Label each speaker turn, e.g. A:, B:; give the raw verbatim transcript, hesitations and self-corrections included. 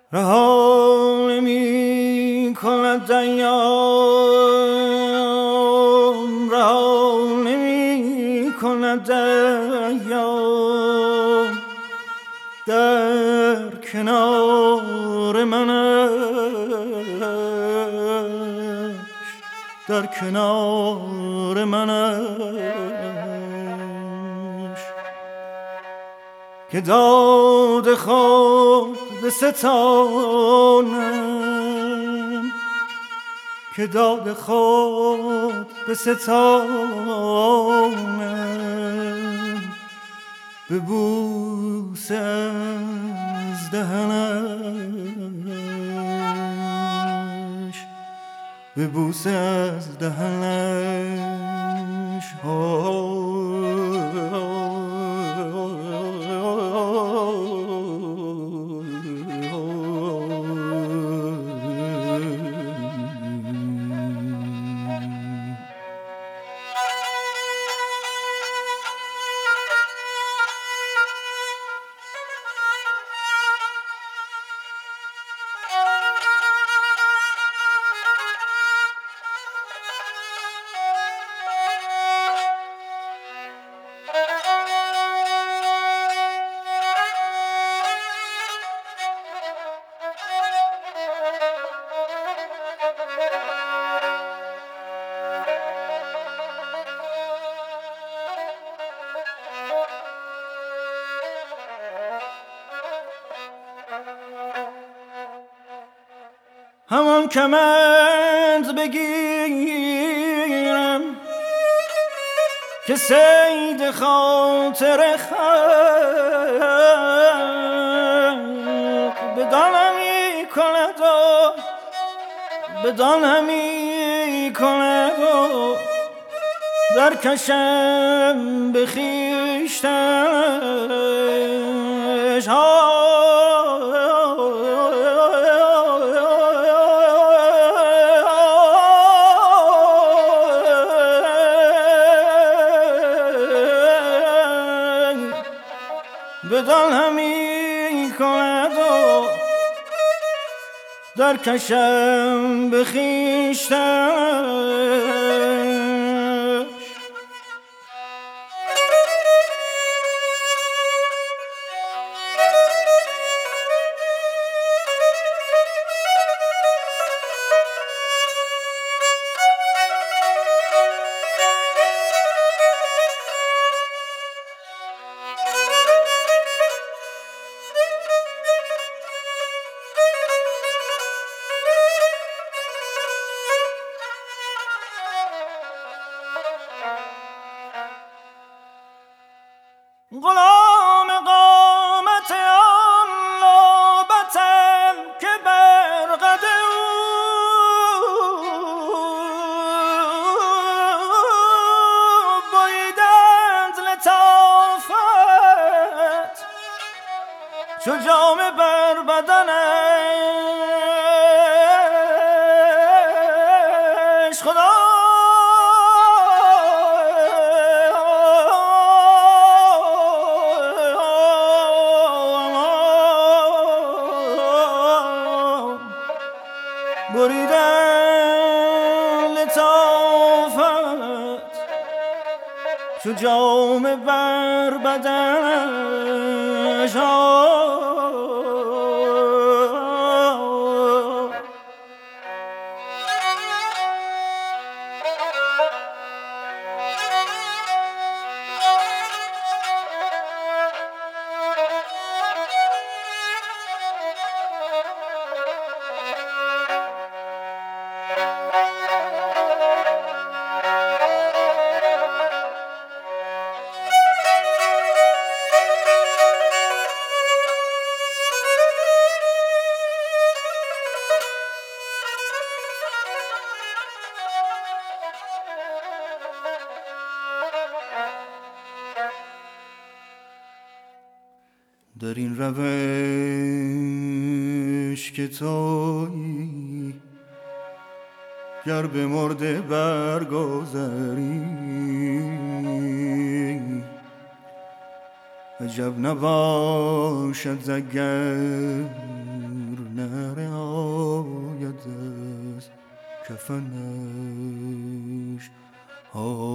A: رها نمی کند ایام، رها نمی کند ایام، در کنار منش، در کنار منش، که داد خود به ستانم، که داد خود به ستانم، به بوسه از دهنش، به بوسه از دهنش. همان کمند بگیرم که صید خاطر خلق بدان همی کند و بدان همی کند و در کشم به خویشتنش. بدان همی کند و در کشم به خویشتنش. غلام قامت آن لابتم که بر قد او بریدند لطافت، چو جامه بر بدنش. خدا بریدن لطافت، چو جامه بر بدنش. در این روش که تویی گر به مرده برگذری، عجب نباشد اگر نرهاید از کفنش. آه